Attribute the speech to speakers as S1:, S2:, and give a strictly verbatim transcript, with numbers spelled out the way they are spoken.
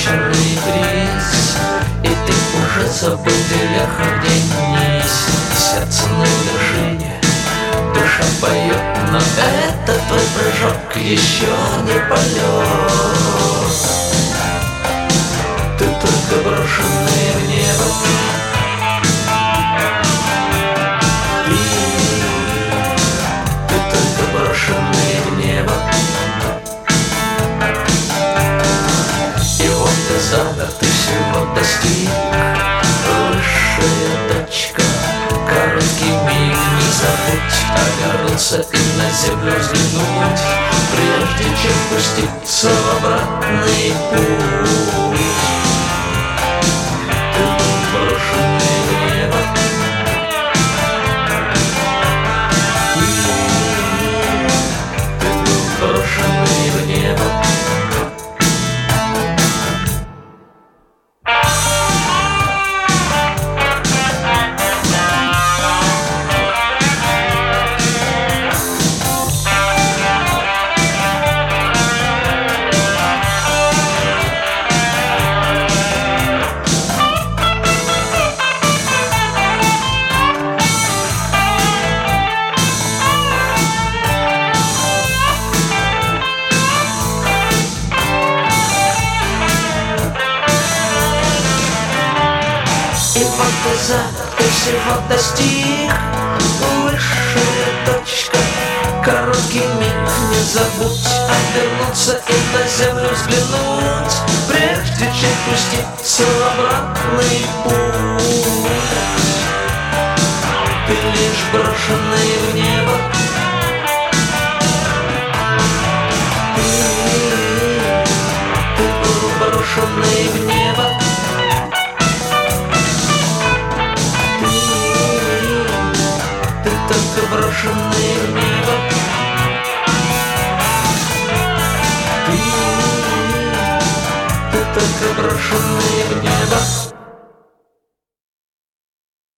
S1: вечерний бриз, и ты уже забыл, где ехал день. Сердце на вершине, душа поет, но это твой прыжок еще не полет. Ты только брошенный в небо. Ты, ты только брошенный в небо. И вот ты замер, ты всего достиг. Высшая точка, короткий миг, не забудь обернуться и на землю взглянуть, прежде чем пуститься в обратный путь. Ты был брошенный в небо. Ты был брошенный в небо. И вот ты замер, ты всего достиг. Высшая точка, короткий миг, не забудь обернуться и на землю взглянуть, прежде чем пуститься в обратный путь. Ты лишь брошенный в небо. Ты, ты был брошенный в небо. Только брошенный в небо. Ты, ты только брошенный в небо.